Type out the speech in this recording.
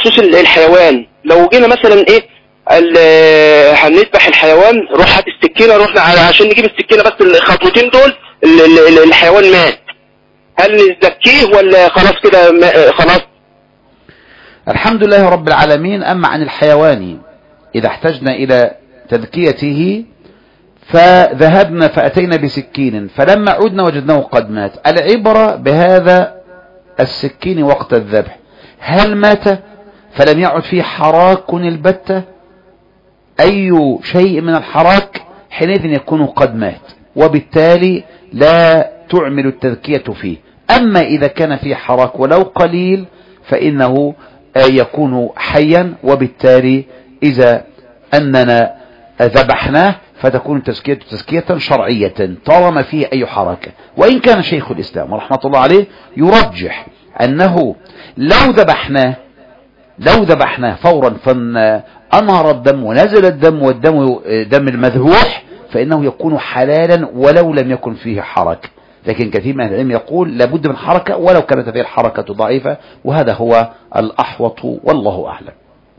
بخصوص الحيوان، لو جينا مثلا ايه هنذبح الحيوان، روح هات السكينة، رحنا عشان نجيب السكينة بس الخطوتين دول الحيوان مات، هل نزكيه ولا خلاص كده خلاص؟ الحمد لله رب العالمين. أما عن الحيوان إذا احتجنا إلى تذكيته فذهبنا فأتينا بسكين فلما عدنا وجدناه قد مات، العبرة بهذا السكين وقت الذبح، هل مات فلم يعد فيه حراك البتة، أي شيء من الحراك حينئذ يكون قد مات، وبالتالي لا تعمل التذكية فيه. أما إذا كان فيه حراك ولو قليل فإنه يكون حيا، وبالتالي إذا أننا ذبحناه فتكون تزكية شرعية طالما فيه أي حركة. وإن كان شيخ الإسلام ورحمة الله عليه يرجح أنه لو ذبحناه فورا فأنهر الدم ونزل الدم والدم دم المذبوح فإنه يكون حلالا ولو لم يكن فيه حركة، لكن كثير من العلم يقول لابد من حركة ولو كانت هذه الحركة ضعيفة، وهذا هو الأحوط والله أعلم.